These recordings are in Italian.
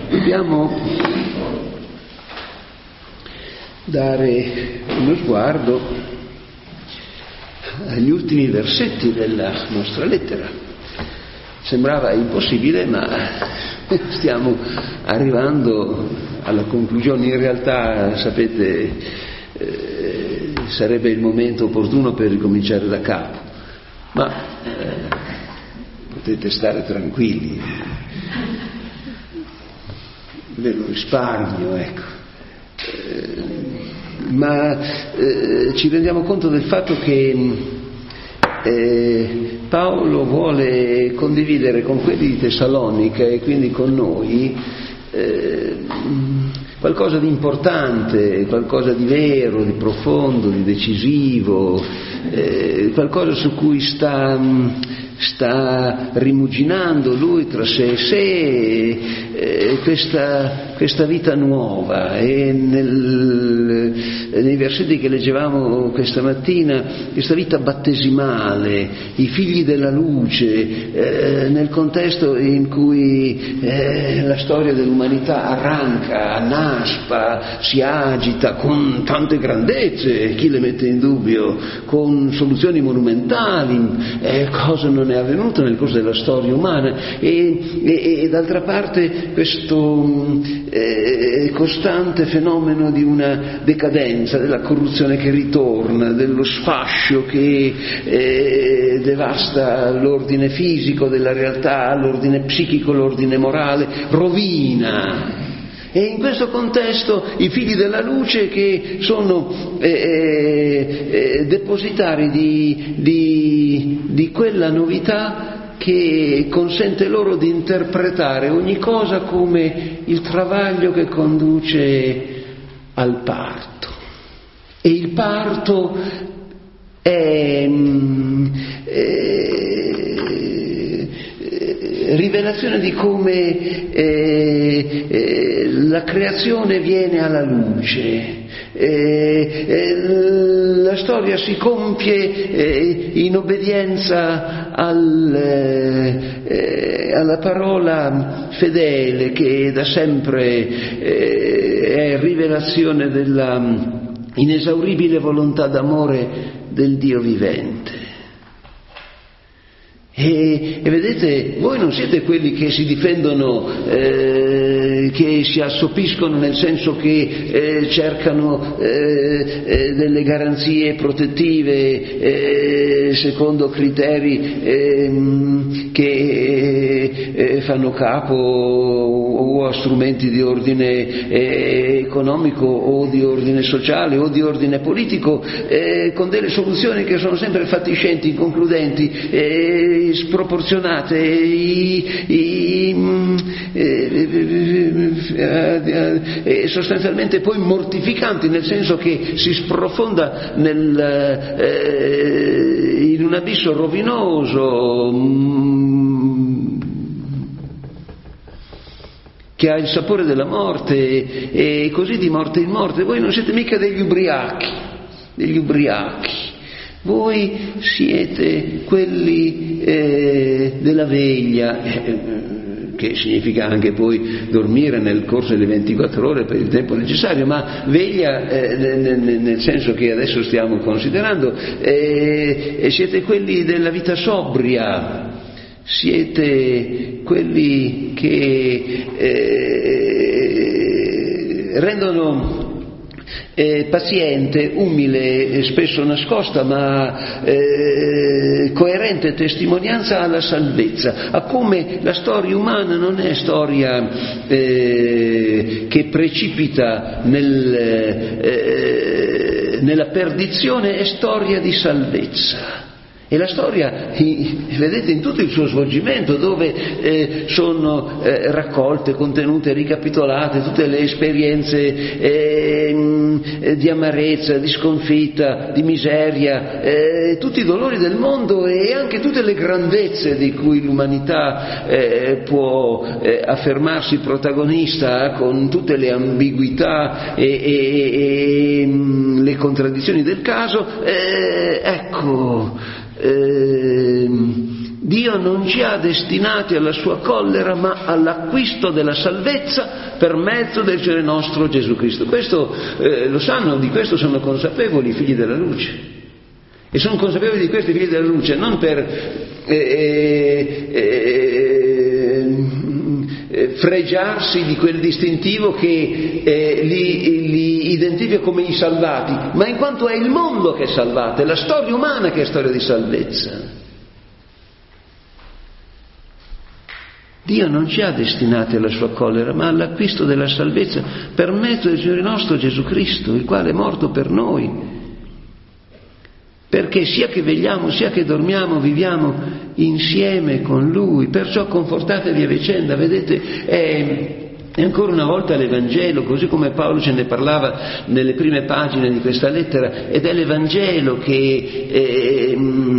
Dobbiamo dare uno sguardo agli ultimi versetti della nostra lettera. Sembrava impossibile, ma stiamo arrivando alla conclusione. In realtà, sapete, sarebbe il momento opportuno per ricominciare da capo, ma potete stare tranquilli, ve lo risparmio, ecco. Ma ci rendiamo conto del fatto che Paolo vuole condividere con quelli di Tessalonica e quindi con noi qualcosa di importante, qualcosa di vero, di profondo, di decisivo, qualcosa su cui sta rimuginando lui tra sé e sé, questa vita nuova. E nei versetti che leggevamo questa mattina, questa vita battesimale, i figli della luce, nel contesto in cui la storia dell'umanità arranca, annaspa, si agita con tante grandezze, chi le mette in dubbio, con soluzioni monumentali, cosa non è avvenuto nel corso della storia umana, e d'altra parte questo costante fenomeno di una decadenza, della corruzione che ritorna, dello sfascio che devasta l'ordine fisico della realtà, l'ordine psichico, l'ordine morale, rovina. E in questo contesto i figli della luce, che sono depositari di quella novità che consente loro di interpretare ogni cosa come il travaglio che conduce al parto. E il parto è rivelazione di come la creazione viene alla luce. La storia si compie in obbedienza alla parola fedele, che da sempre è rivelazione della inesauribile volontà d'amore del Dio vivente. E vedete, voi non siete quelli che si difendono, che si assopiscono, nel senso che cercano delle garanzie protettive secondo criteri che fanno capo o a strumenti di ordine economico o di ordine sociale o di ordine politico, con delle soluzioni che sono sempre fatiscenti, inconcludenti, sproporzionate, sostanzialmente poi mortificanti, nel senso che si sprofonda in un abisso rovinoso che ha il sapore della morte, e così di morte in morte. Voi non siete mica degli ubriachi. Voi siete quelli della veglia, che significa anche poi dormire nel corso delle 24 ore per il tempo necessario, ma veglia nel senso che adesso stiamo considerando, siete quelli della vita sobria, siete quelli che rendono paziente, umile, spesso nascosta, ma coerente testimonianza alla salvezza, a come la storia umana non è storia che precipita nella perdizione, è storia di salvezza. E la storia, vedete, in tutto il suo svolgimento, dove sono raccolte, contenute, ricapitolate tutte le esperienze di amarezza, di sconfitta, di miseria, tutti i dolori del mondo e anche tutte le grandezze di cui l'umanità può affermarsi protagonista, con tutte le ambiguità e le contraddizioni del caso. Ecco, Dio non ci ha destinati alla sua collera, ma all'acquisto della salvezza per mezzo del Signore nostro Gesù Cristo. Questo lo sanno, di questo sono consapevoli i figli della luce. E sono consapevoli di questi figli della luce non per fregiarsi di quel distintivo che li identifica come i salvati, ma in quanto è il mondo che è salvato, è la storia umana che è storia di salvezza. Dio non ci ha destinati alla sua collera, ma all'acquisto della salvezza per mezzo del Signore nostro Gesù Cristo, il quale è morto per noi. Perché sia che vegliamo, sia che dormiamo, viviamo insieme con Lui. Perciò confortatevi a vicenda. Vedete, è ancora una volta l'Evangelo, così come Paolo ce ne parlava nelle prime pagine di questa lettera, ed è l'Evangelo che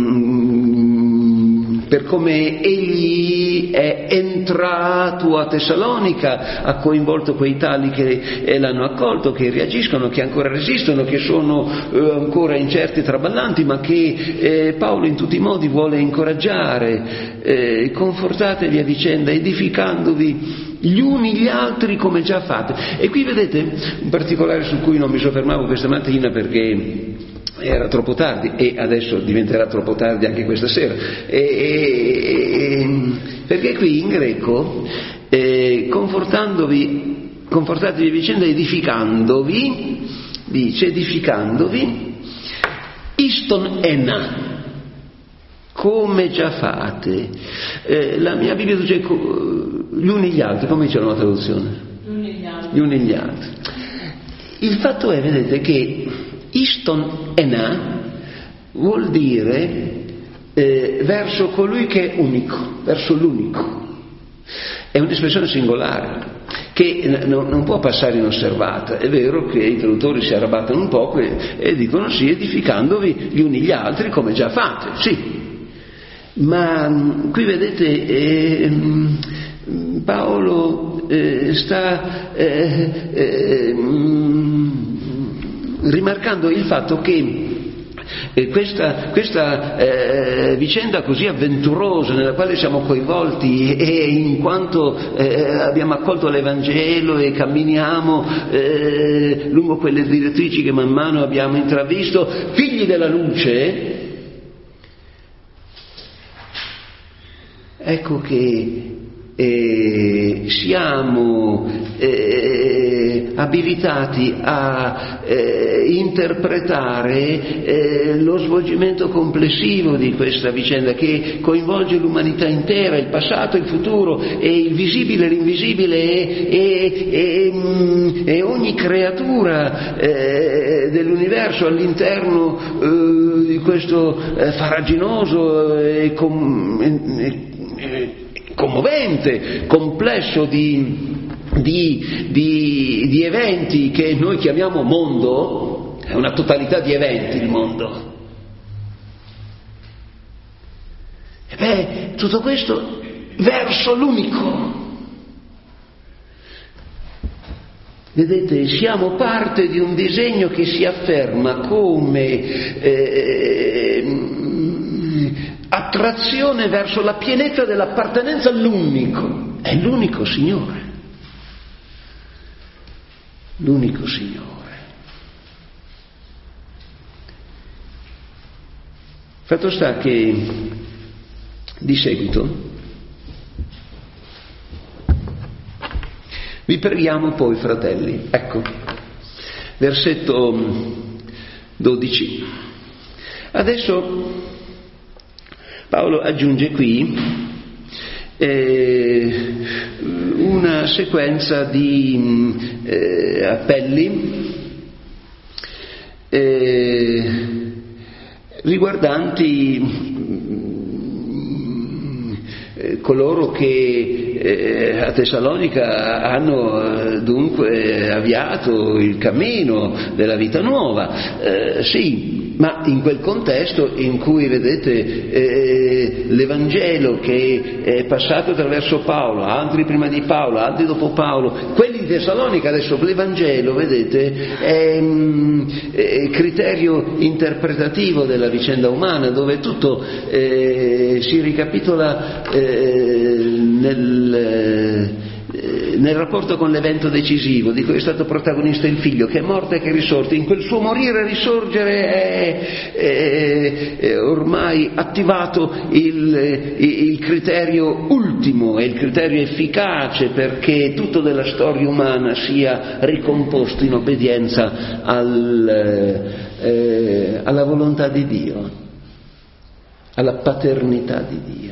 per come egli è entrato a Tessalonica ha coinvolto quei tali che l'hanno accolto, che reagiscono, che ancora resistono, che sono ancora incerti e traballanti, ma che Paolo in tutti i modi vuole incoraggiare. Confortatevi a vicenda, edificandovi gli uni gli altri come già fate. E qui vedete un particolare su cui non mi soffermavo questa mattina perché era troppo tardi, e adesso diventerà troppo tardi anche questa sera, perché qui in greco confortatevi a vicenda edificandovi, dice edificandovi, iston ena, come già fate. La mia Bibbia dice gli uni gli altri, come dice la nuova traduzione? Gli uni gli altri. Il fatto è, vedete, che iston ena vuol dire verso colui che è unico, verso l'unico. È un'espressione singolare che non può passare inosservata. È vero che i traduttori si arrabbiano un po' e dicono sì, edificandovi gli uni gli altri come già fate, sì. Ma qui vedete Paolo sta rimarcando il fatto che questa vicenda così avventurosa nella quale siamo coinvolti, e in quanto abbiamo accolto l'Evangelo e camminiamo lungo quelle direttrici che man mano abbiamo intravisto, figli della luce, ecco che siamo abilitati a interpretare lo svolgimento complessivo di questa vicenda che coinvolge l'umanità intera, il passato, il futuro, e il visibile, l'invisibile e ogni creatura dell'universo all'interno di questo farraginoso e commovente complesso di eventi che noi chiamiamo mondo. È una totalità di eventi il mondo. E tutto questo verso l'unico. Vedete, siamo parte di un disegno che si afferma come attrazione verso la pienezza dell'appartenenza all'unico. È l'unico Signore. L'unico Signore. Fatto sta che di seguito vi preghiamo poi, fratelli. Ecco, versetto 12. Adesso Paolo aggiunge qui una sequenza di appelli riguardanti coloro che a Tessalonica hanno dunque avviato il cammino della vita nuova. Sì, ma in quel contesto in cui, vedete, l'Evangelo che è passato attraverso Paolo, altri prima di Paolo, altri dopo Paolo, quelli di Tessalonica, adesso l'Evangelo, vedete, è criterio interpretativo della vicenda umana, dove tutto si ricapitola nel rapporto con l'evento decisivo di cui è stato protagonista il figlio, che è morto e che è risorto. In quel suo morire e risorgere è ormai attivato il criterio ultimo, è il criterio efficace perché tutto della storia umana sia ricomposto in obbedienza alla volontà di Dio, alla paternità di Dio.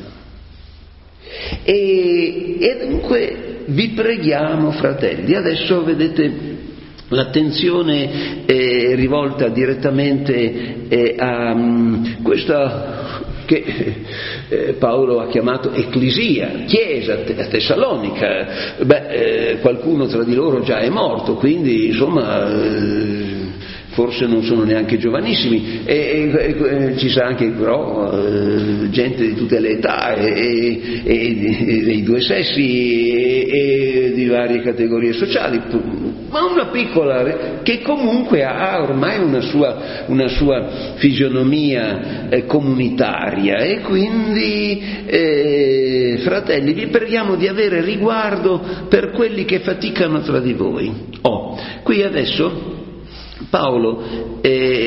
E dunque vi preghiamo, fratelli. Adesso vedete l'attenzione è rivolta direttamente a questa che Paolo ha chiamato ecclesia, chiesa a Tessalonica. Qualcuno tra di loro già è morto, quindi insomma forse non sono neanche giovanissimi, ci sarà anche però gente di tutte le età e dei due sessi e di varie categorie sociali, ma una piccola che comunque ha ormai una sua fisionomia comunitaria, e quindi fratelli, vi preghiamo di avere riguardo per quelli che faticano tra di voi. Qui adesso Paolo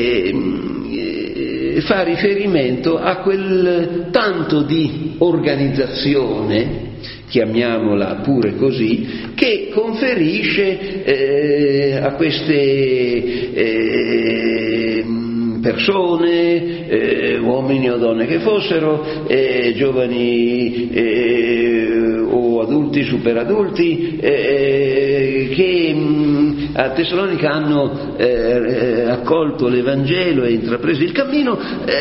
fa riferimento a quel tanto di organizzazione, chiamiamola pure così, che conferisce a queste persone, uomini o donne che fossero, giovani o adulti, superadulti, che a Tessalonica hanno accolto l'Evangelo e intrapreso il cammino,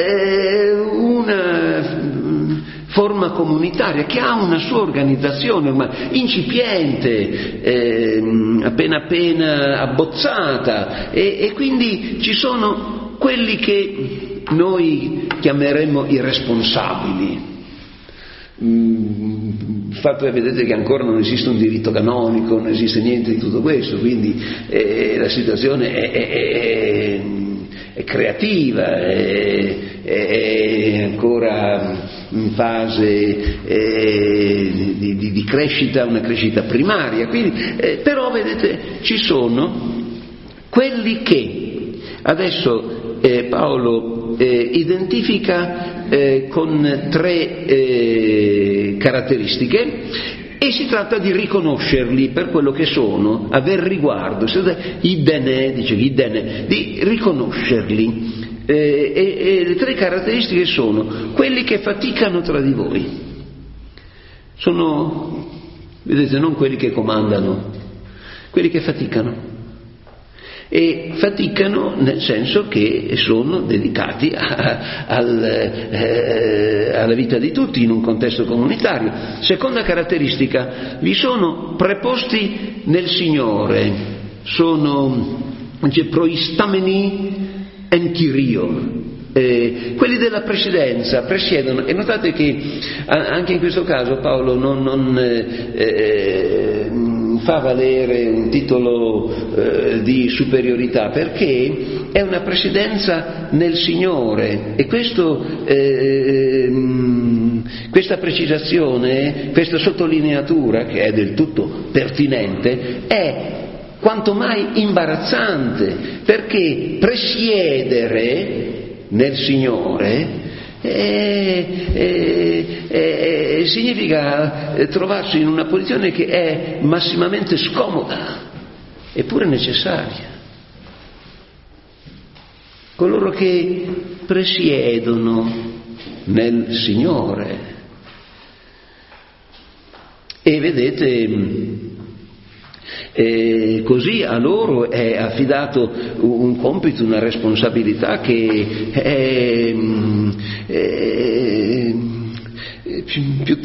una forma comunitaria che ha una sua organizzazione ormai incipiente, appena abbozzata, e quindi ci sono quelli che noi chiameremmo i responsabili. Il fatto è, vedete, che ancora non esiste un diritto canonico, non esiste niente di tutto questo, quindi la situazione è creativa, è ancora in fase di crescita, una crescita primaria, quindi, però vedete ci sono quelli che adesso Paolo identifica con tre caratteristiche, e si tratta di riconoscerli per quello che sono, aver riguardo, idene, di riconoscerli. E le tre caratteristiche sono quelli che faticano tra di voi. Sono, vedete, non quelli che comandano, quelli che faticano. E faticano nel senso che sono dedicati alla vita di tutti in un contesto comunitario. Seconda caratteristica, vi sono preposti nel Signore, sono proistameni en Kyrio, quelli della presidenza presiedono, e notate che anche in questo caso Paolo non fa valere un titolo di superiorità, perché è una presidenza nel Signore, e questa precisazione, questa sottolineatura, che è del tutto pertinente, è quanto mai imbarazzante, perché presiedere nel Signore significa trovarsi in una posizione che è massimamente scomoda, eppure necessaria. Coloro che presiedono nel Signore, e vedete, così a loro è affidato un compito, una responsabilità che è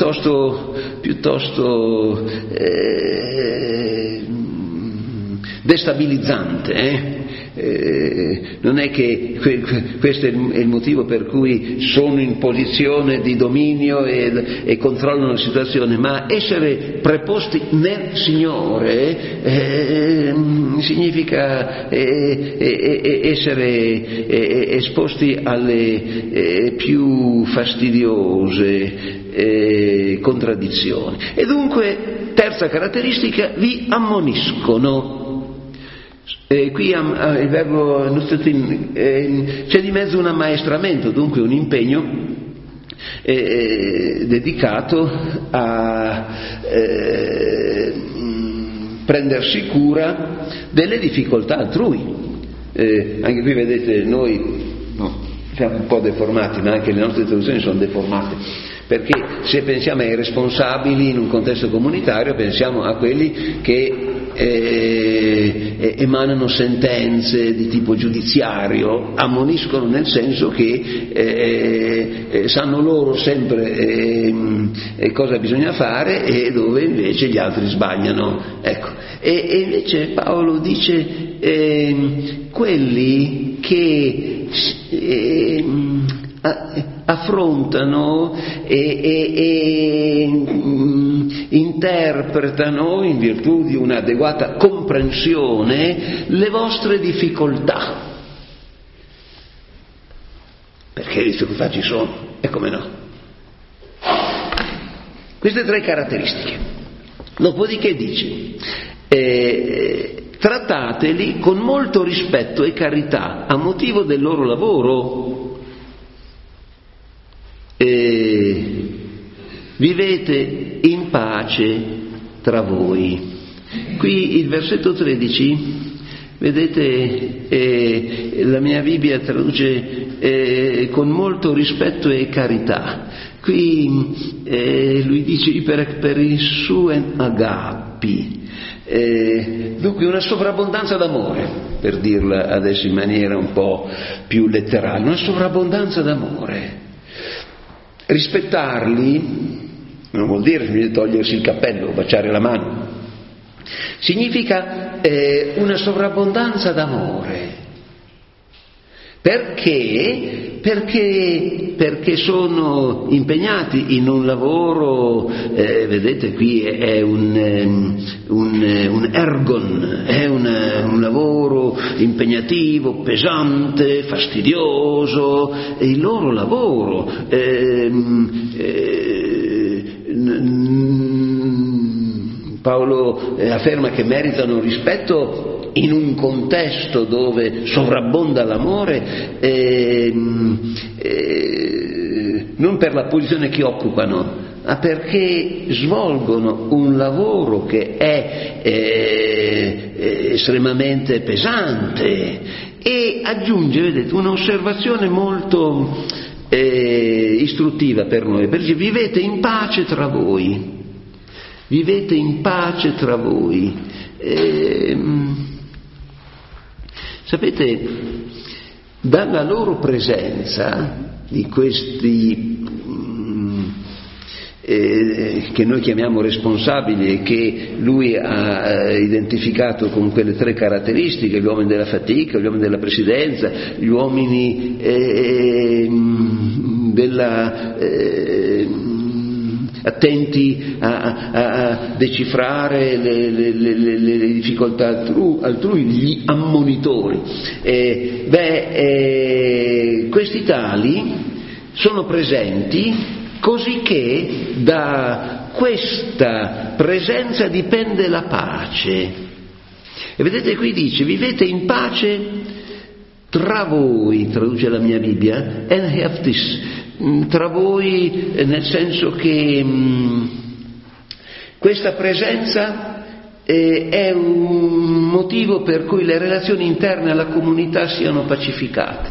piuttosto destabilizzante. Non è che questo è il motivo per cui sono in posizione di dominio e controllano la situazione, ma essere preposti nel Signore significa essere esposti alle più fastidiose contraddizioni. E dunque, terza caratteristica, vi ammoniscono. Qui il verbo nustatin, c'è di mezzo un ammaestramento, dunque un impegno dedicato a prendersi cura delle difficoltà altrui. Anche qui vedete, noi siamo un po' deformati, ma anche le nostre traduzioni sono deformate, perché se pensiamo ai responsabili in un contesto comunitario pensiamo a quelli che emanano sentenze di tipo giudiziario, ammoniscono nel senso che sanno loro sempre cosa bisogna fare e dove invece gli altri sbagliano. Ecco. E invece Paolo dice quelli che affrontano e interpretano, in virtù di un'adeguata comprensione, le vostre difficoltà. Perché le difficoltà ci sono, e come no? Queste tre caratteristiche. Dopodiché dice, trattateli con molto rispetto e carità a motivo del loro lavoro. Vivete in pace tra voi. Qui il versetto 13, vedete, la mia Bibbia traduce con molto rispetto e carità. Qui lui dice per il suo agapi. Dunque una sovrabbondanza d'amore, per dirla adesso in maniera un po' più letterale, una sovrabbondanza d'amore. Rispettarli non vuol dire togliersi il cappello o baciare la mano, significa una sovrabbondanza d'amore. Perché sono impegnati in un lavoro, vedete qui è un ergon, è un lavoro impegnativo, pesante, fastidioso, è il loro lavoro. Paolo afferma che meritano rispetto in un contesto dove sovrabbonda l'amore, non per la posizione che occupano, ma perché svolgono un lavoro che è estremamente pesante. E aggiunge, vedete, un'osservazione molto istruttiva per noi, perché vivete in pace tra voi. Vivete in pace tra voi. Sapete, dalla loro presenza, di questi che noi chiamiamo responsabili e che lui ha identificato con quelle tre caratteristiche, gli uomini della fatica, gli uomini della presidenza, gli uomini attenti a decifrare le difficoltà altrui, gli ammonitori. Questi tali sono presenti così che da questa presenza dipende la pace. E vedete qui dice, vivete in pace tra voi, traduce la mia Bibbia, en heftis, tra voi, nel senso che questa presenza è un motivo per cui le relazioni interne alla comunità siano pacificate.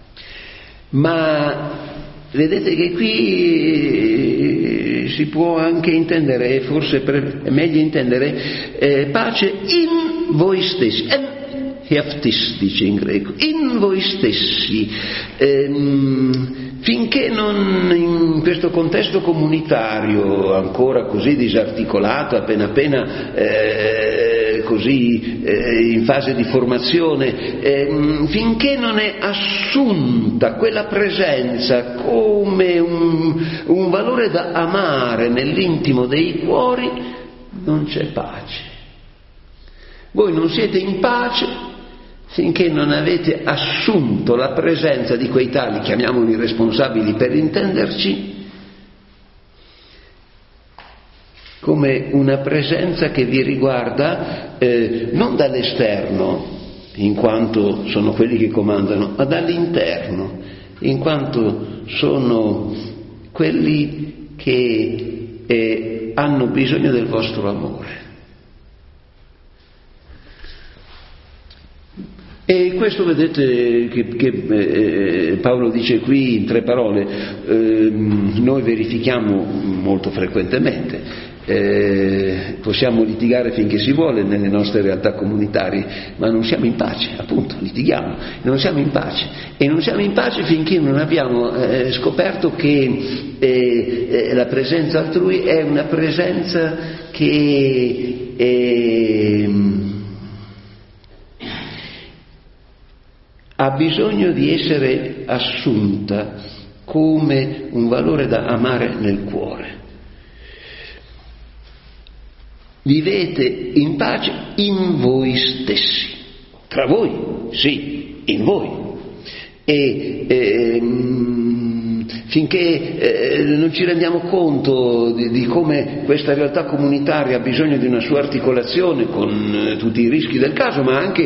Ma vedete che qui si può anche intendere, forse è meglio intendere, pace in voi stessi. Heftis dice in greco, in voi stessi. Finché non, in questo contesto comunitario ancora così disarticolato, appena così in fase di formazione, finché non è assunta quella presenza come un valore da amare nell'intimo dei cuori, non c'è pace. Voi non siete in pace finché non avete assunto la presenza di quei tali, chiamiamoli responsabili per intenderci, come una presenza che vi riguarda non dall'esterno, in quanto sono quelli che comandano, ma dall'interno, in quanto sono quelli che hanno bisogno del vostro amore. E questo vedete che Paolo dice qui in 3 parole, noi verifichiamo molto frequentemente. Possiamo litigare finché si vuole nelle nostre realtà comunitarie, ma non siamo in pace, appunto, litighiamo, non siamo in pace, e non siamo in pace finché non abbiamo scoperto che la presenza altrui è una presenza che ha bisogno di essere assunta come un valore da amare nel cuore. Vivete in pace in voi stessi, tra voi, sì, in voi. E finché non ci rendiamo conto di come questa realtà comunitaria ha bisogno di una sua articolazione con tutti i rischi del caso, ma anche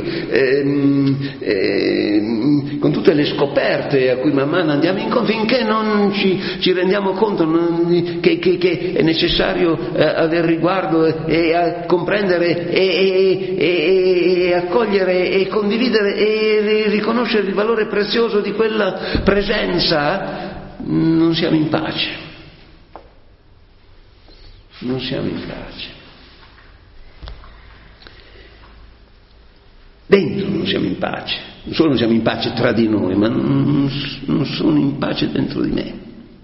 con tutte le scoperte a cui man mano andiamo incontro, finché non ci rendiamo conto che è necessario aver riguardo e a comprendere e accogliere e condividere e riconoscere il valore prezioso di quella presenza, non siamo in pace. Non siamo in pace. Dentro non siamo in pace. Non solo non siamo in pace tra di noi, ma non sono in pace dentro di me.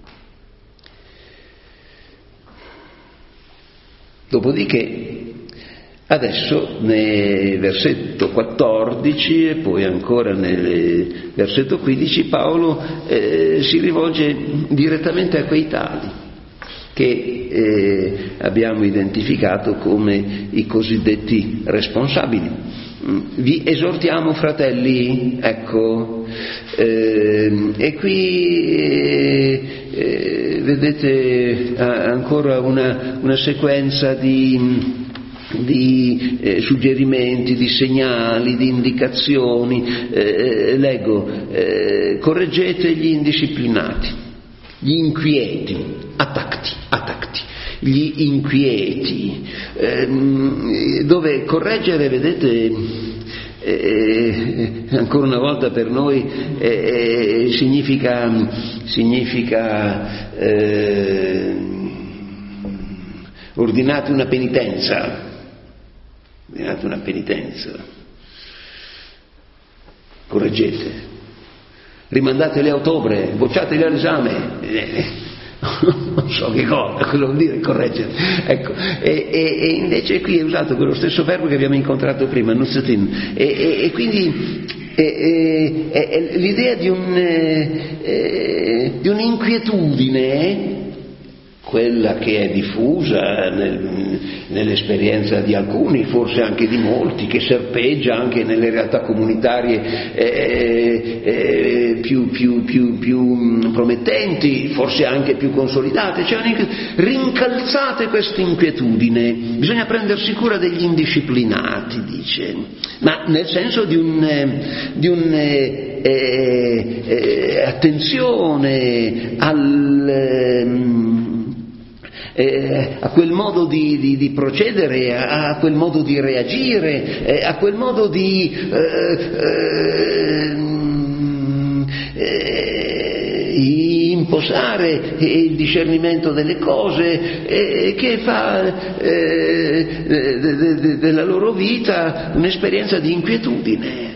Dopodiché, adesso nel versetto 14 e poi ancora nel versetto 15 Paolo si rivolge direttamente a quei tali che abbiamo identificato come i cosiddetti responsabili. Vi esortiamo, fratelli, ecco, e qui vedete ancora una sequenza di suggerimenti, di segnali, di indicazioni. Leggo: correggete gli indisciplinati, gli inquieti, attacti, gli inquieti, dove correggere, vedete, ancora una volta per noi significa ordinate una penitenza. Correggete, rimandate le ottobre, bocciateli all'esame, non so che cosa, quello vuol dire correggere, ecco. E invece qui è usato quello stesso verbo che abbiamo incontrato prima, nuzzatin, e quindi l'idea di un'inquietudine, quella che è diffusa nell'esperienza di alcuni, forse anche di molti, che serpeggia anche nelle realtà comunitarie più promettenti, forse anche più consolidate. Rincalzate questa inquietudine, bisogna prendersi cura degli indisciplinati, dice, ma nel senso di attenzione a quel modo di procedere, a quel modo di reagire, a quel modo di imposare il discernimento delle cose, che fa della loro vita un'esperienza di inquietudine.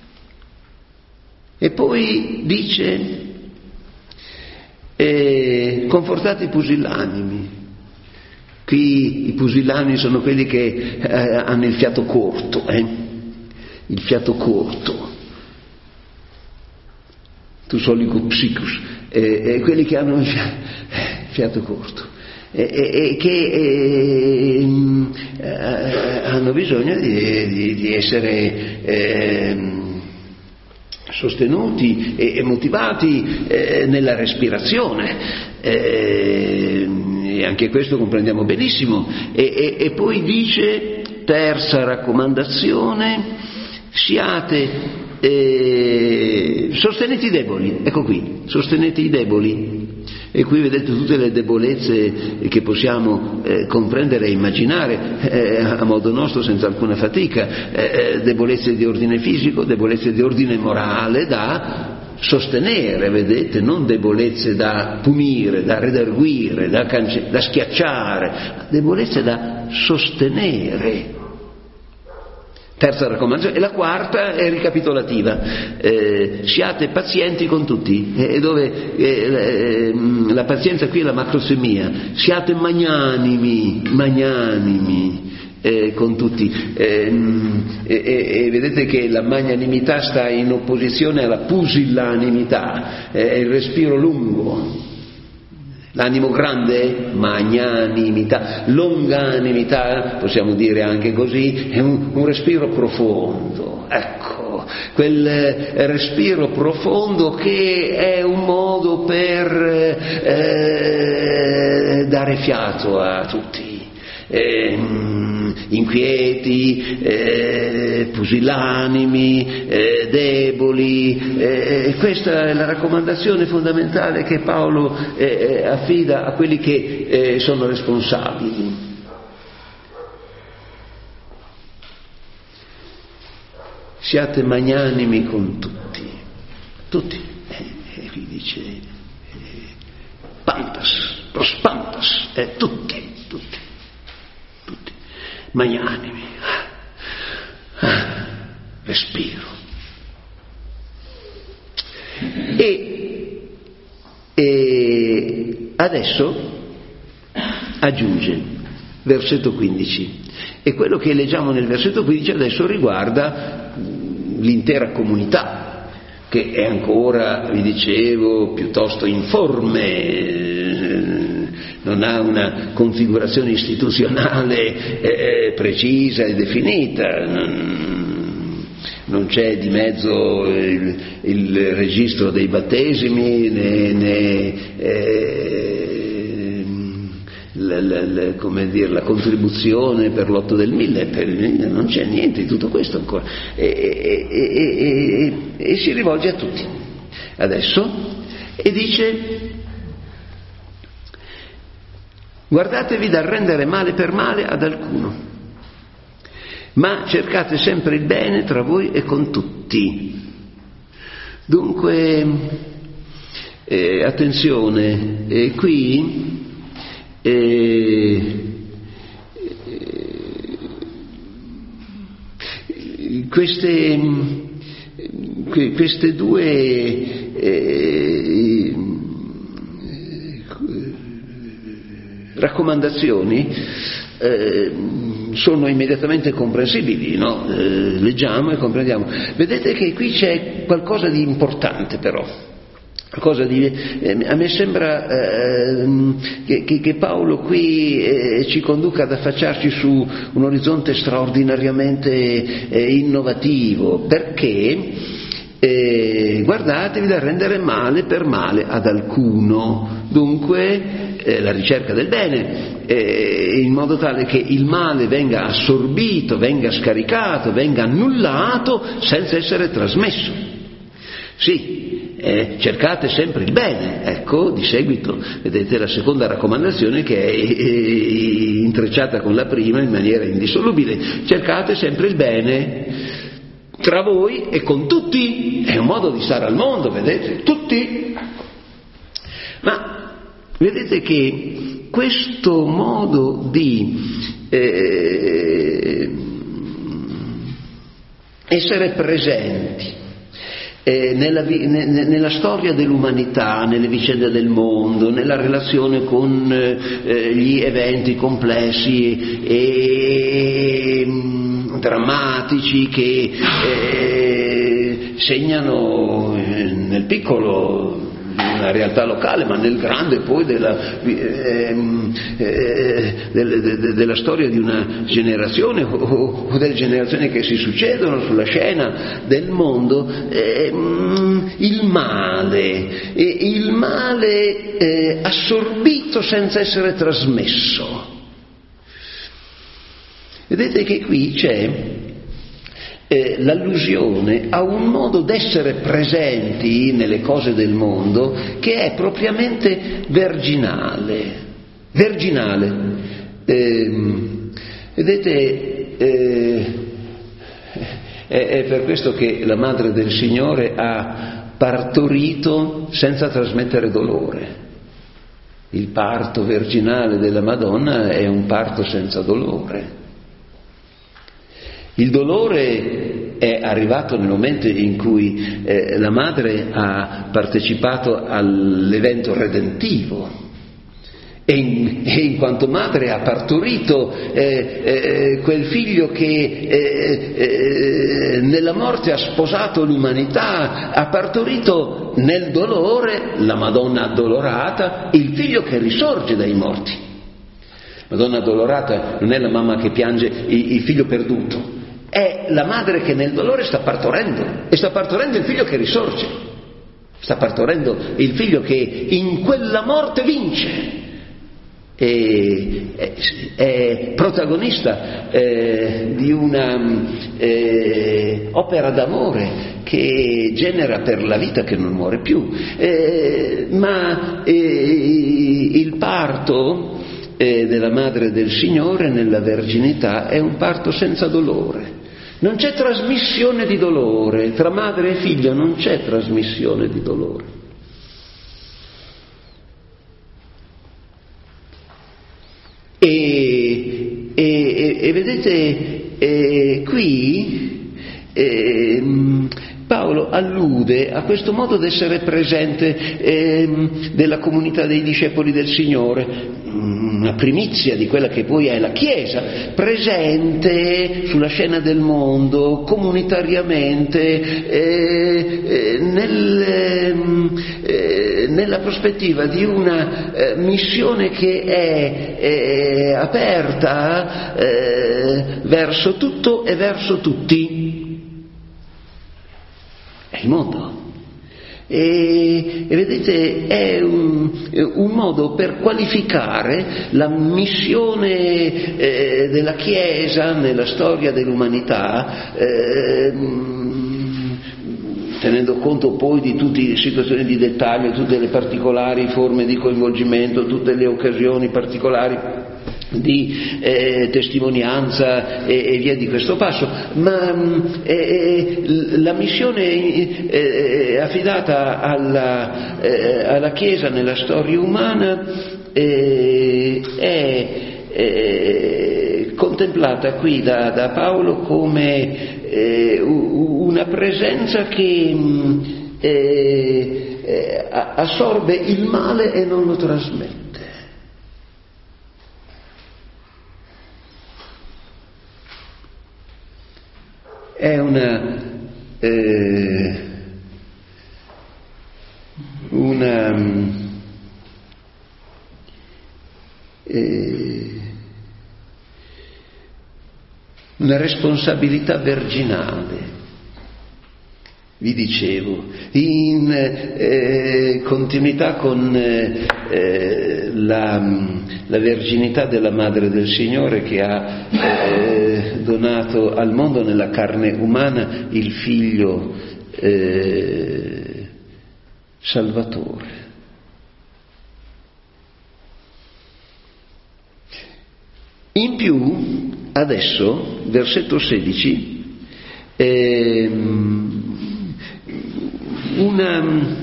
E poi dice: confortate i pusillanimi, Qui i pusillani sono quelli che hanno il fiato corto, il fiato corto. Tu solico psicus, quelli che hanno il fiato corto e che hanno bisogno di essere sostenuti e motivati nella respirazione, e anche questo comprendiamo benissimo. E poi dice, terza raccomandazione, siate sostenete i deboli. Ecco qui, sostenete i deboli. E qui vedete tutte le debolezze che possiamo comprendere e immaginare a modo nostro senza alcuna fatica, debolezze di ordine fisico, debolezze di ordine morale da sostenere, vedete, non debolezze da punire, da redarguire, da schiacciare, debolezze da sostenere. Terza raccomandazione. E la quarta è ricapitolativa, siate pazienti con tutti, dove la pazienza qui è la macrosemia, siate magnanimi con tutti, e vedete che la magnanimità sta in opposizione alla pusillanimità, è il respiro lungo. L'animo grande, magnanimità, longanimità, possiamo dire anche così, è un respiro profondo, ecco, quel respiro profondo che è un modo per dare fiato a tutti. Inquieti, pusillanimi, deboli, questa è la raccomandazione fondamentale che Paolo affida a quelli che sono responsabili. Siate magnanimi con tutti, e qui dice pantas, prospantas, tutti, magnanimi, respiro. E adesso aggiunge, versetto 15, e quello che leggiamo nel versetto 15 adesso riguarda l'intera comunità, che è ancora, vi dicevo, piuttosto informe, non ha una configurazione istituzionale precisa e definita, non c'è di mezzo il registro dei battesimi né come dire, la contribuzione per l'8 del 1000, non c'è niente di tutto questo ancora, e si rivolge a tutti adesso e dice: guardatevi dal rendere male per male ad alcuno, ma cercate sempre il bene tra voi e con tutti. Dunque, attenzione, qui queste due raccomandazioni sono immediatamente comprensibili, no? Leggiamo e comprendiamo. Vedete che qui c'è qualcosa di importante, però. A me sembra che Paolo qui ci conduca ad affacciarci su un orizzonte straordinariamente innovativo, perché guardatevi da rendere male per male ad alcuno. Dunque la ricerca del bene, in modo tale che il male venga assorbito, venga scaricato, venga annullato senza essere trasmesso. Sì, cercate sempre il bene. Ecco, di seguito vedete la seconda raccomandazione che è intrecciata con la prima in maniera indissolubile: cercate sempre il bene tra voi e con tutti. È un modo di stare al mondo, vedete, tutti. Ma vedete che questo modo di essere presenti nella storia dell'umanità, nelle vicende del mondo, nella relazione con gli eventi complessi e drammatici che segnano nel piccolo una realtà locale, ma nel grande poi della storia di una generazione o delle generazioni che si succedono sulla scena del mondo, il male assorbito senza essere trasmesso. Vedete che qui c'è l'allusione a un modo d'essere presenti nelle cose del mondo che è propriamente virginale. Vedete, è per questo che la Madre del Signore ha partorito senza trasmettere dolore. Il parto virginale della Madonna è un parto senza dolore. Il dolore è arrivato nel momento in cui la madre ha partecipato all'evento redentivo e in quanto madre ha partorito quel figlio che nella morte ha sposato l'umanità, ha partorito nel dolore, la Madonna addolorata, il figlio che risorge dai morti. Madonna addolorata non è la mamma che piange il figlio perduto, è la madre che nel dolore sta partorendo, e sta partorendo il figlio che risorge, sta partorendo il figlio che in quella morte vince, è protagonista di una opera d'amore che genera per la vita che non muore più, ma il parto della Madre del Signore nella verginità è un parto senza dolore. Non c'è trasmissione di dolore, tra madre e figlio non c'è trasmissione di dolore. E vedete, qui Paolo allude a questo modo di essere presente della comunità dei discepoli del Signore, una primizia di quella che poi è la Chiesa, presente sulla scena del mondo, comunitariamente, nella prospettiva di una missione che è aperta verso tutto e verso tutti. È il mondo. E vedete, è un modo per qualificare la missione della Chiesa nella storia dell'umanità, tenendo conto poi di tutte le situazioni di dettaglio, tutte le particolari forme di coinvolgimento, tutte le occasioni particolari di testimonianza e via di questo passo, ma la missione affidata alla Chiesa nella storia umana è contemplata qui da Paolo come una presenza che assorbe il male e non lo trasmette. È una responsabilità virginale, vi dicevo, in continuità con la verginità della Madre del Signore che ha donato al mondo nella carne umana il Figlio Salvatore. In più, adesso, versetto 16, una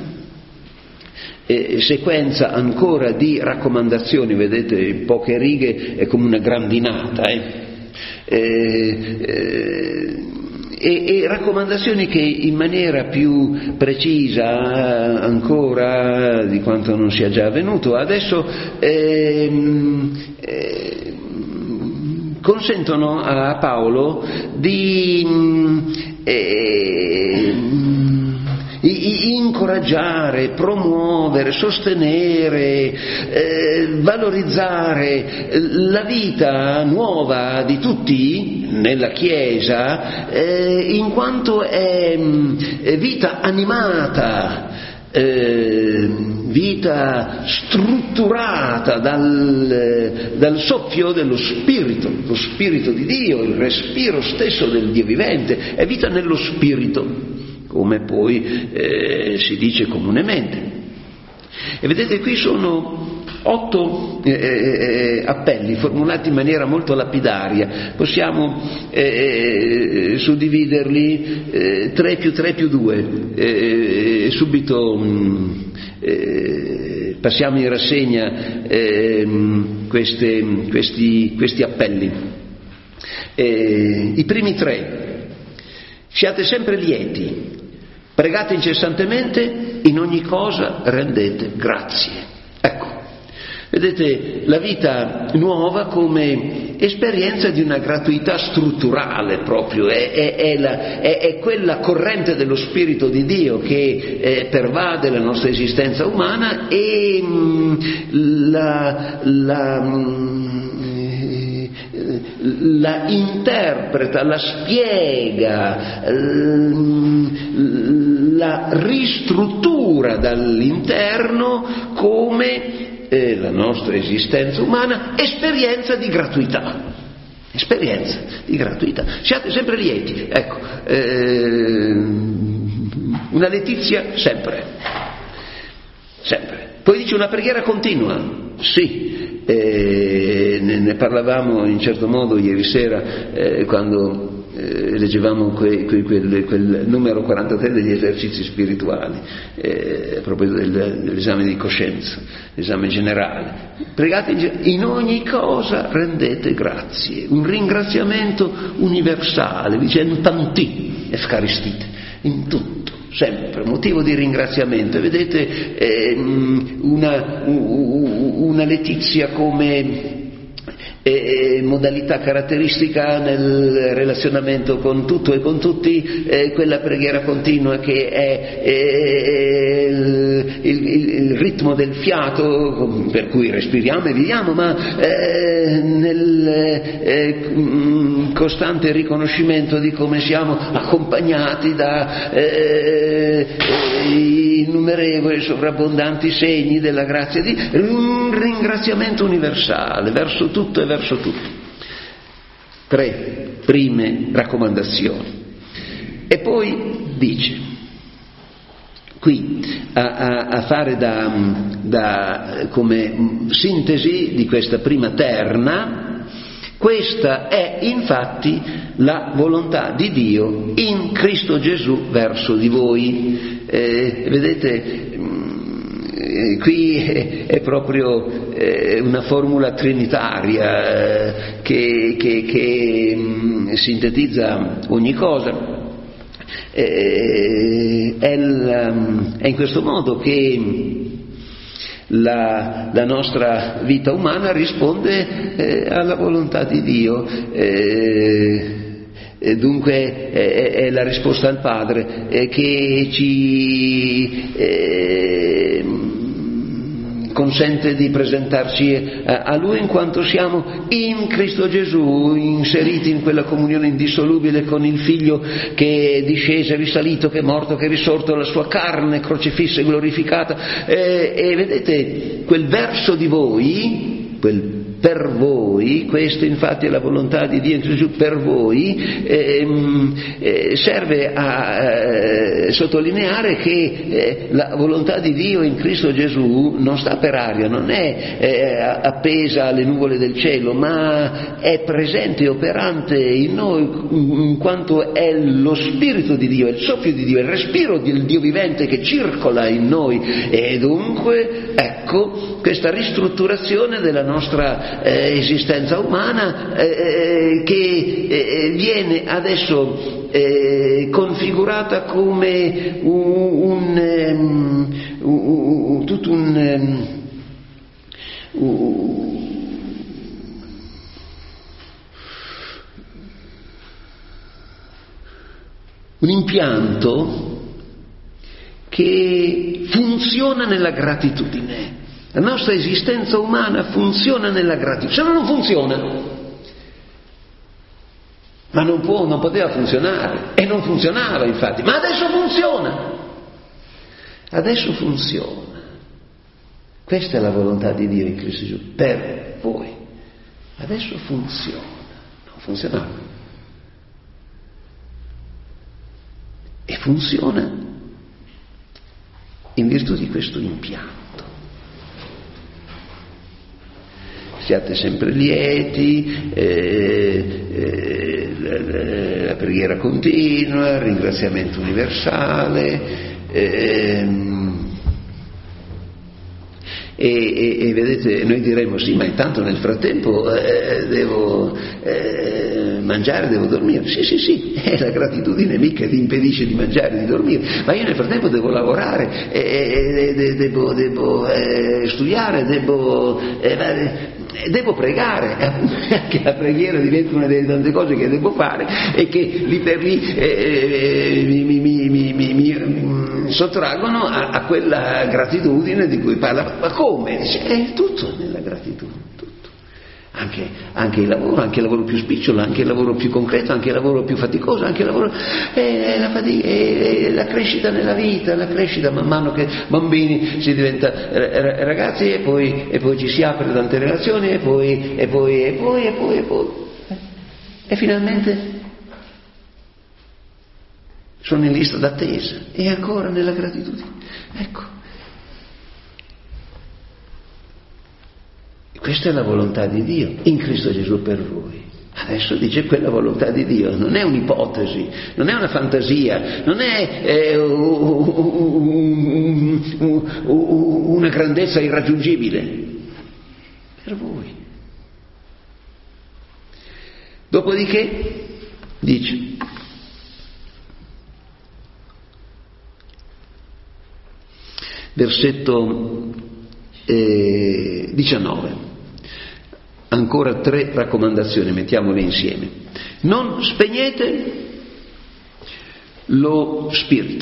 sequenza ancora di raccomandazioni, vedete, in poche righe è come una grandinata. e raccomandazioni che in maniera più precisa ancora di quanto non sia già avvenuto adesso consentono a Paolo di incoraggiare, promuovere, sostenere, valorizzare la vita nuova di tutti nella Chiesa, in quanto è vita animata, vita strutturata dal soffio dello Spirito, lo Spirito di Dio, il respiro stesso del Dio vivente, è vita nello Spirito, come poi si dice comunemente. E vedete, qui sono 8 appelli formulati in maniera molto lapidaria. Possiamo suddividerli 3 più 3 più 2. Subito passiamo in rassegna questi appelli. I primi 3: siate sempre lieti, pregate incessantemente, in ogni cosa rendete grazie. Ecco, vedete, la vita nuova come esperienza di una gratuità strutturale proprio, è quella corrente dello Spirito di Dio che pervade la nostra esistenza umana e la interpreta, la spiega, la ristruttura dall'interno come la nostra esistenza umana, esperienza di gratuità. Esperienza di gratuità. Siate sempre lieti. Ecco, una letizia sempre. Sempre. Poi dice una preghiera continua. Sì. Ne parlavamo in certo modo ieri sera quando leggevamo quel numero 43 degli esercizi spirituali, proprio dell'esame di coscienza, l'esame generale. Pregate in ogni cosa, rendete grazie, un ringraziamento universale, dice entanti efcaristite, in tutto, sempre, motivo di ringraziamento. Vedete, una letizia come modalità caratteristica nel relazionamento con tutto e con tutti, quella preghiera continua che è il ritmo del fiato per cui respiriamo e viviamo, ma nel costante riconoscimento di come siamo accompagnati da innumerevoli sovrabbondanti segni della grazia di un ringraziamento universale verso tutto e verso tutti. 3 prime raccomandazioni. E poi dice qui a fare da come sintesi di questa prima terna: questa è infatti la volontà di Dio in Cristo Gesù verso di voi. Vedete, qui è proprio una formula trinitaria che sintetizza ogni cosa. È in questo modo che la nostra vita umana risponde alla volontà di Dio, e dunque è la risposta al Padre che ci consente di presentarci a Lui in quanto siamo in Cristo Gesù, inseriti in quella comunione indissolubile con il Figlio che è disceso, è risalito, che è morto, che è risorto, la sua carne crocifissa e glorificata. E vedete, quel verso di voi, quel per voi, questo infatti è la volontà di Dio in Gesù per voi, serve a sottolineare che la volontà di Dio in Cristo Gesù non sta per aria, non è appesa alle nuvole del cielo, ma è presente e operante in noi, in quanto è lo Spirito di Dio, è il soffio di Dio, è il respiro del Dio vivente che circola in noi, e dunque ecco, ecco questa ristrutturazione della nostra esistenza umana che viene adesso configurata come un impianto che funziona nella gratitudine. La nostra esistenza umana funziona nella gratitudine, se no non funziona. Ma non poteva funzionare, e non funzionava infatti, ma adesso funziona. Adesso funziona. Questa è la volontà di Dio in Cristo Gesù, per voi. Adesso funziona, non funzionava. E funziona in virtù di questo impianto. Siate sempre lieti, la preghiera continua, il ringraziamento universale, e vedete, noi diremmo sì, ma intanto nel frattempo devo mangiare, devo dormire. Sì, la gratitudine mica ti impedisce di mangiare e di dormire, ma io nel frattempo devo lavorare, devo studiare, devo pregare. Anche la preghiera diventa una delle tante cose che devo fare e che lì per lì mi sottraggono a quella gratitudine di cui parla. Ma come? È tutto nella gratitudine, tutto. Anche il lavoro più spicciolo, anche il lavoro più concreto, anche il lavoro più faticoso, anche il lavoro la fatica, la crescita nella vita, la crescita man mano che bambini si diventa ragazzi e poi ci si apre tante relazioni e poi e finalmente sono in lista d'attesa e ancora nella gratitudine. Ecco. Questa è la volontà di Dio in Cristo Gesù per voi. Adesso dice quella volontà di Dio, non è un'ipotesi, non è una fantasia, non è una grandezza irraggiungibile. Per voi. Dopodiché dice: versetto 19. Ancora 3 raccomandazioni, mettiamole insieme. Non spegnete lo spirito.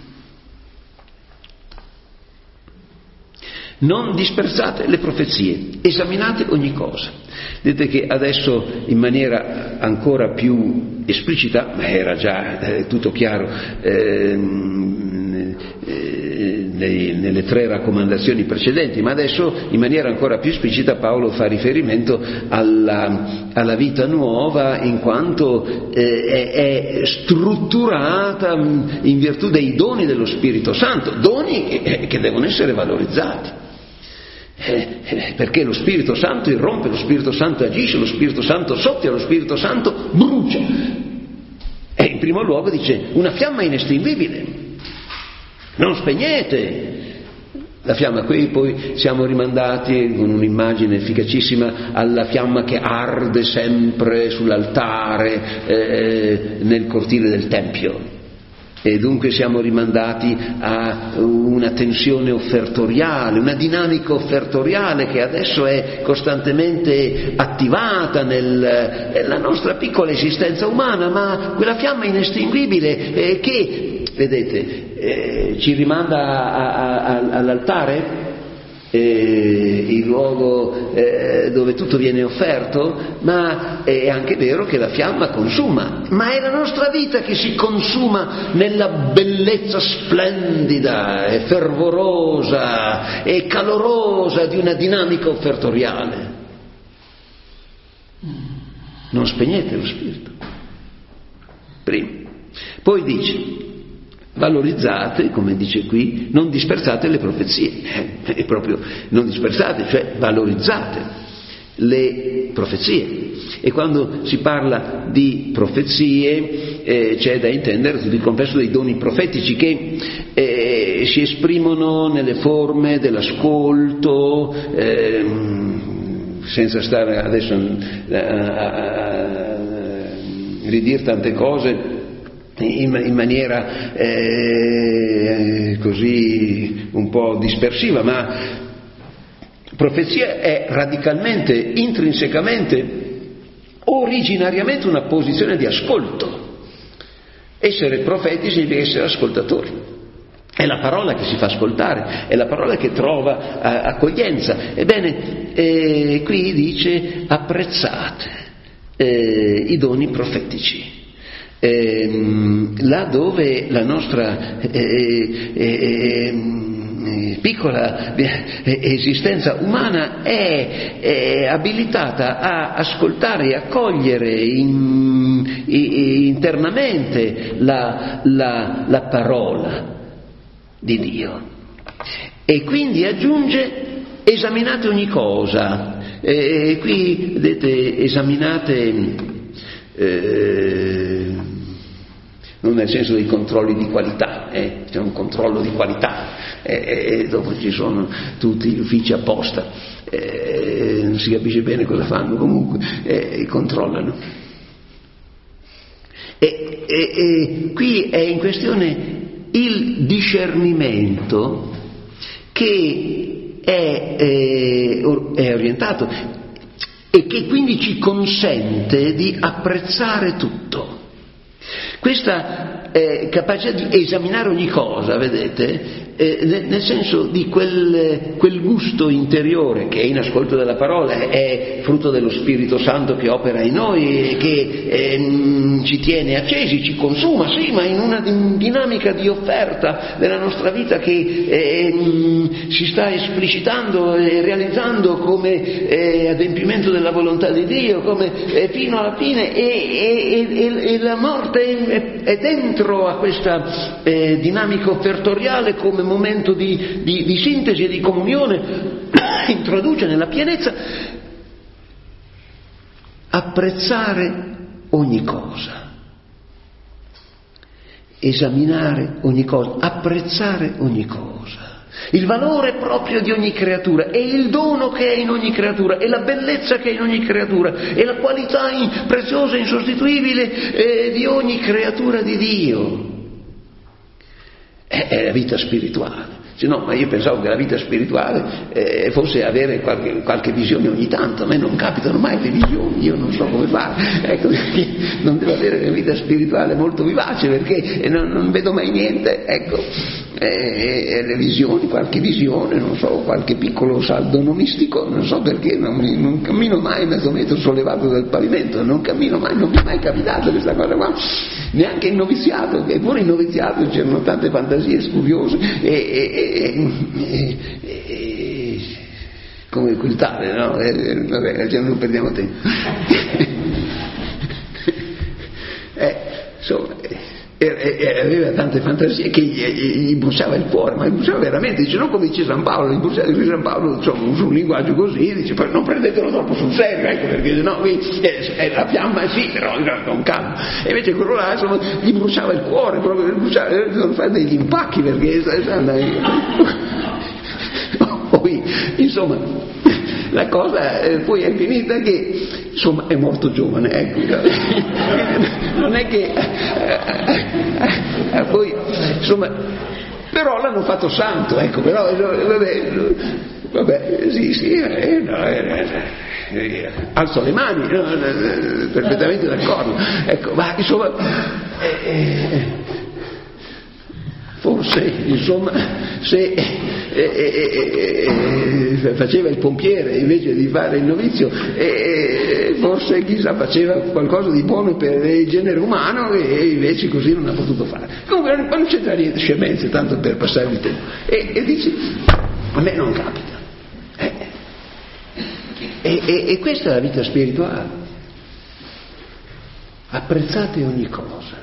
Non dispersate le profezie, esaminate ogni cosa. Vedete che adesso in maniera ancora più esplicita, ma era già tutto chiaro nelle 3 raccomandazioni precedenti, ma adesso in maniera ancora più esplicita Paolo fa riferimento alla vita nuova, in quanto è strutturata in virtù dei doni dello Spirito Santo, doni che devono essere valorizzati. Perché lo Spirito Santo irrompe, lo Spirito Santo agisce, lo Spirito Santo soffia, lo Spirito Santo brucia. E in primo luogo dice una fiamma inestinguibile. Non spegnete la fiamma. Qui poi siamo rimandati con un'immagine efficacissima alla fiamma che arde sempre sull'altare nel cortile del Tempio. E dunque siamo rimandati a una tensione offertoriale, una dinamica offertoriale che adesso è costantemente attivata nella nostra piccola esistenza umana, ma quella fiamma inestinguibile che, vedete, ci rimanda all'altare, il luogo dove tutto viene offerto, ma è anche vero che la fiamma consuma, ma è la nostra vita che si consuma nella bellezza splendida e fervorosa e calorosa di una dinamica offertoriale. Non spegnete lo spirito. Primo. Poi dice: valorizzate, come dice qui, non dispersate le profezie. È proprio non dispersate, cioè valorizzate le profezie. E quando si parla di profezie c'è da intendere tutto il complesso dei doni profetici che si esprimono nelle forme dell'ascolto, senza stare adesso a ridire tante cose in maniera così un po' dispersiva, ma profezia è radicalmente, intrinsecamente, originariamente una posizione di ascolto. Essere profeti significa essere ascoltatori. È la parola che si fa ascoltare, è la parola che trova accoglienza. Ebbene, qui dice apprezzate i doni profetici. Là dove la nostra piccola esistenza umana è abilitata a ascoltare e a cogliere internamente la parola di Dio. E quindi aggiunge: esaminate ogni cosa. Qui vedete, esaminate non nel senso dei controlli di qualità, c'è un controllo di qualità, dopo ci sono tutti gli uffici apposta, non si capisce bene cosa fanno, comunque controllano. Qui è in questione il discernimento che è orientato e che quindi ci consente di apprezzare tutto. Questa capacità di esaminare ogni cosa, vedete, nel senso di quel gusto interiore che è in ascolto della parola, è frutto dello Spirito Santo che opera in noi e che ci tiene accesi, ci consuma, sì, ma in una dinamica di offerta della nostra vita che si sta esplicitando e realizzando come adempimento della volontà di Dio, come fino alla fine, e la morte è dentro a questa dinamica offertoriale come momento di sintesi e di comunione, introduce nella pienezza apprezzare ogni cosa, esaminare ogni cosa, apprezzare ogni cosa. Il valore proprio di ogni creatura e il dono che è in ogni creatura e la bellezza che è in ogni creatura e la qualità preziosa e insostituibile di ogni creatura di Dio. È la vita spirituale. No, ma io pensavo che la vita spirituale fosse avere qualche visione ogni tanto. A me non capitano mai le visioni, io non so come fare. Ecco, non devo avere una vita spirituale molto vivace perché non vedo mai niente. Ecco, le visioni, qualche visione, non so, qualche piccolo saldo nomistico, non so perché non cammino mai mezzo metro sollevato dal pavimento, non cammino mai, non mi è mai capitato questa cosa qua, neanche il noviziato, che pure in noviziato c'erano tante fantasie spuriose come quel tale, no? Vabbè, non perdiamo tempo. Insomma, aveva tante fantasie che gli bruciava il cuore, ma gli bruciava veramente, dice, non come dice San Paolo, San Paolo insomma, su un linguaggio così, dice, poi non prendetelo troppo sul serio, ecco, perché no, qui la fiamma sì, però con calma. E invece quello là, insomma, gli bruciava il cuore, proprio devono fare degli impacchi, perché poi, insomma, la cosa poi è finita che, insomma, è morto giovane, ecco. Non è che poi, insomma, però l'hanno fatto santo, ecco, però vabbè, sì, alzo le mani, perfettamente d'accordo, ecco, ma insomma forse, insomma, se faceva il pompiere invece di fare il novizio, forse chissà faceva qualcosa di buono per il genere umano e invece così non ha potuto fare. Comunque non c'entra niente, scemenze, tanto per passare il tempo. E dice, a me non capita. E questa è la vita spirituale. Apprezzate ogni cosa.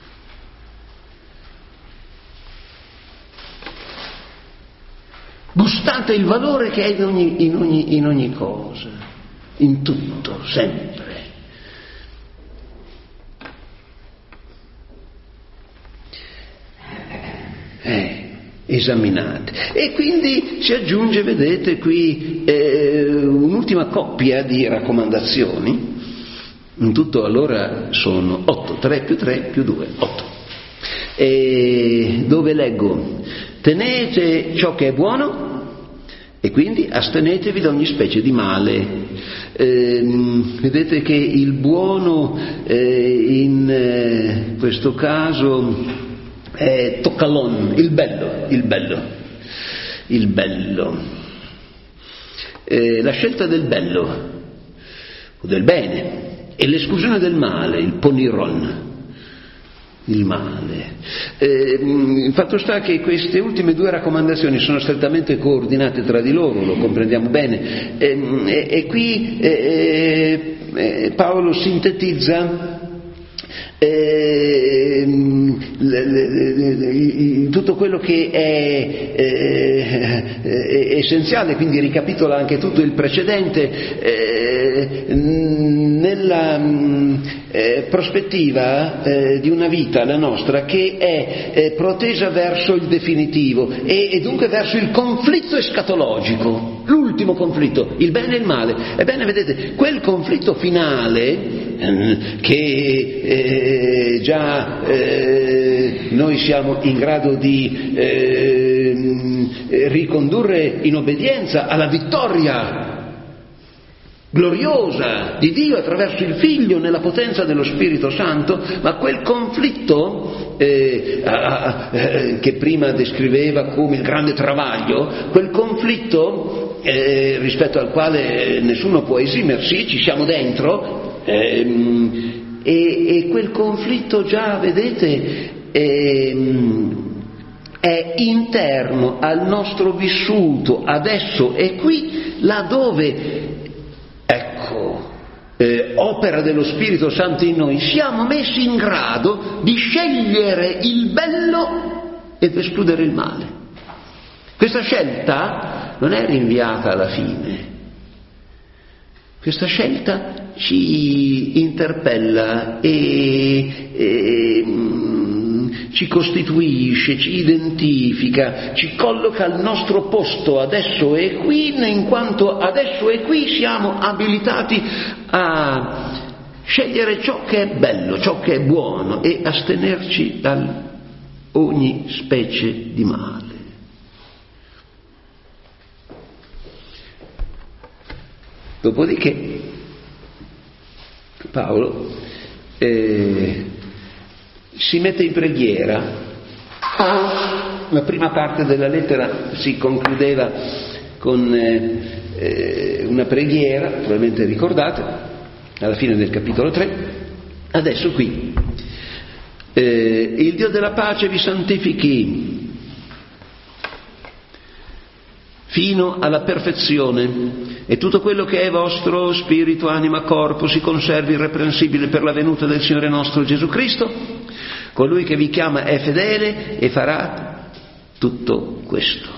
Gustate il valore che è in ogni cosa, in tutto, sempre. esaminate. E quindi si aggiunge, vedete qui, un'ultima coppia di raccomandazioni. In tutto allora sono 8, 3 più 3 più 2, 8. Dove leggo: tenete ciò che è buono e quindi astenetevi da ogni specie di male. Vedete che il buono in questo caso è toccalon, il bello. La scelta del bello o del bene e l'esclusione del male, il poniron, il male. Il fatto sta che queste ultime due raccomandazioni sono strettamente coordinate tra di loro, lo comprendiamo bene, e qui Paolo sintetizza tutto quello che è essenziale, quindi ricapitola anche tutto il precedente nella prospettiva di una vita, la nostra, che è protesa verso il definitivo e dunque verso il conflitto escatologico, l'ultimo conflitto, il bene e il male. Ebbene, vedete, quel conflitto finale che già noi siamo in grado di ricondurre in obbedienza alla vittoria gloriosa di Dio attraverso il Figlio nella potenza dello Spirito Santo, ma quel conflitto che prima descriveva come il grande travaglio, quel conflitto rispetto al quale nessuno può esimersi, ci siamo dentro, e quel conflitto già, vedete, è interno al nostro vissuto adesso e qui, laddove, opera dello Spirito Santo in noi, siamo messi in grado di scegliere il bello ed escludere il male. Questa scelta non è rinviata alla fine. Questa scelta ci interpella e ci costituisce, ci identifica, ci colloca al nostro posto adesso e qui, in quanto adesso e qui siamo abilitati a scegliere ciò che è bello, ciò che è buono e astenerci da ogni specie di male. Dopodiché Paolo si mette in preghiera. La prima parte della lettera si concludeva con una preghiera, probabilmente ricordate, alla fine del capitolo 3. Adesso qui il Dio della pace vi santifichi fino alla perfezione, e tutto quello che è vostro, spirito, anima, corpo, si conservi irreprensibile per la venuta del Signore nostro Gesù Cristo. Colui che vi chiama è fedele e farà tutto questo.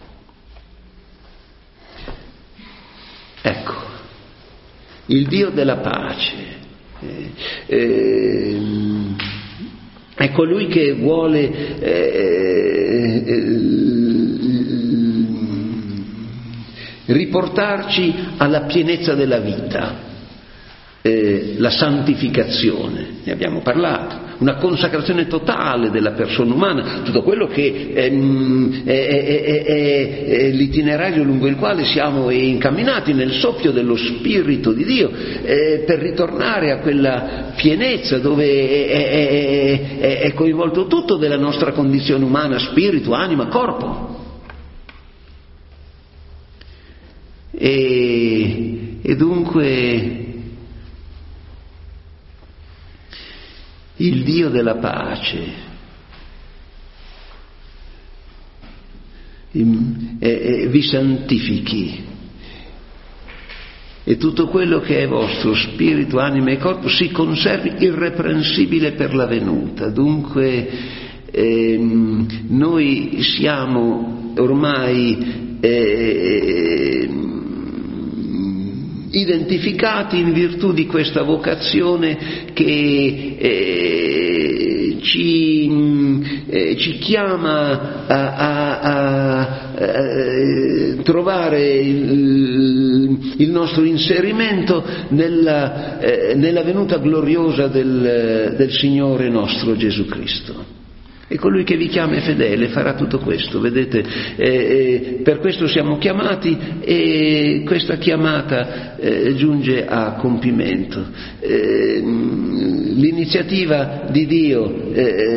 Ecco, il Dio della pace è colui che vuole riportarci alla pienezza della vita, la santificazione, ne abbiamo parlato, una consacrazione totale della persona umana, tutto quello che è l'itinerario lungo il quale siamo incamminati nel soffio dello Spirito di Dio, per ritornare a quella pienezza dove è coinvolto tutto della nostra condizione umana, spirito, anima, corpo. E dunque il Dio della pace vi santifichi e tutto quello che è vostro, spirito, anima e corpo, si conservi irreprensibile per la venuta. Dunque noi siamo ormai identificati in virtù di questa vocazione che ci ci chiama a trovare il nostro inserimento nella venuta gloriosa del Signore nostro Gesù Cristo. E colui che vi chiama è fedele, farà tutto questo, vedete, per questo siamo chiamati e questa chiamata giunge a compimento. L'iniziativa di Dio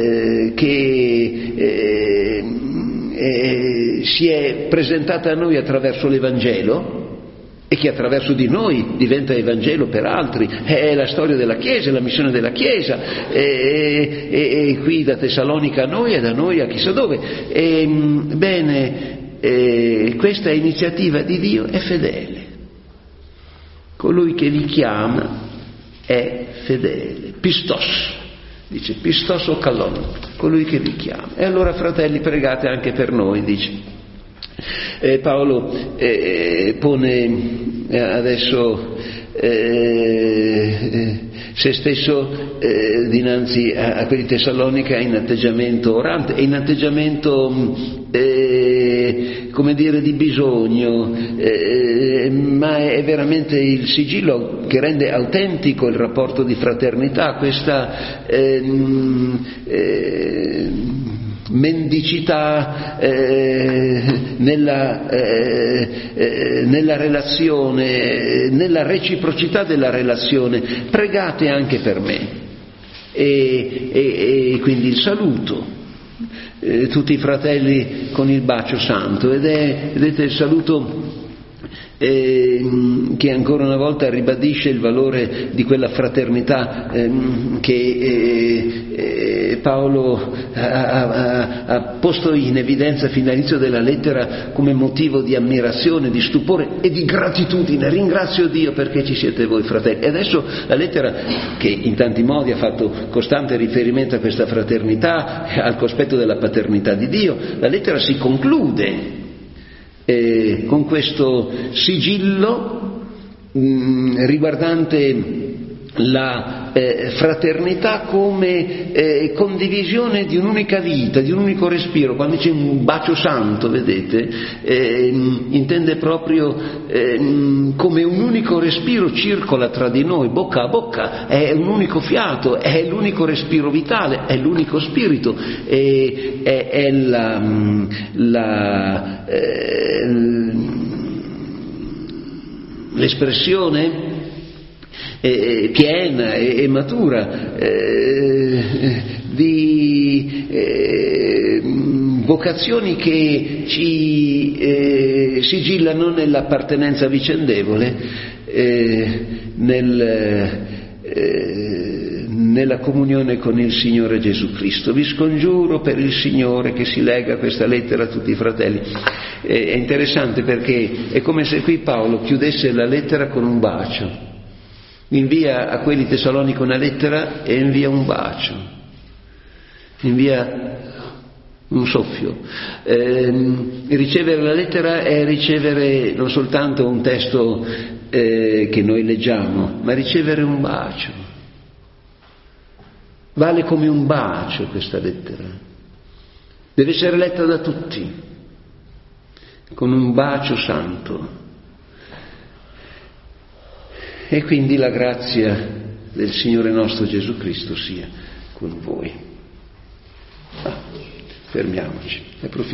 che si è presentata a noi attraverso l'Evangelo, e che attraverso di noi diventa Evangelo per altri, è la storia della Chiesa, è la missione della Chiesa, e qui da Tessalonica a noi e da noi a chissà dove. Questa iniziativa di Dio è fedele. Colui che vi chiama è fedele. Pistos, dice pistos o kallon, colui che vi chiama. E allora, fratelli, pregate anche per noi, dice. Paolo pone adesso se stesso dinanzi a quelli Tessalonica in atteggiamento orante e in atteggiamento come dire di bisogno, ma è veramente il sigillo che rende autentico il rapporto di fraternità, questa mendicità nella relazione, nella reciprocità della relazione. Pregate anche per me e quindi il saluto, tutti i fratelli con il bacio santo, ed è, vedete, il saluto che ancora una volta ribadisce il valore di quella fraternità che Paolo ha posto in evidenza fin dall'inizio della lettera come motivo di ammirazione, di stupore e di gratitudine. Ringrazio Dio perché ci siete voi, fratelli. E adesso la lettera, che in tanti modi ha fatto costante riferimento a questa fraternità, al cospetto della paternità di Dio, la lettera si conclude con questo sigillo riguardante la fraternità come condivisione di un'unica vita, di un unico respiro. Quando dice un bacio santo, vedete, intende proprio come un unico respiro circola tra di noi, bocca a bocca, è un unico fiato, è l'unico respiro vitale, è l'unico spirito, è l'espressione piena e matura di vocazioni che ci sigillano nell'appartenenza vicendevole, nella comunione con il Signore Gesù Cristo. Vi scongiuro per il Signore che si lega questa lettera a tutti i fratelli. È interessante perché è come se qui Paolo chiudesse la lettera con un bacio. Invia a quelli Tessalonica una lettera e invia un bacio, invia un soffio. Ricevere la lettera è ricevere non soltanto un testo che noi leggiamo, ma ricevere un bacio. Vale come un bacio questa lettera. Deve essere letta da tutti, con un bacio santo. E quindi la grazia del Signore nostro Gesù Cristo sia con voi. Fermiamoci.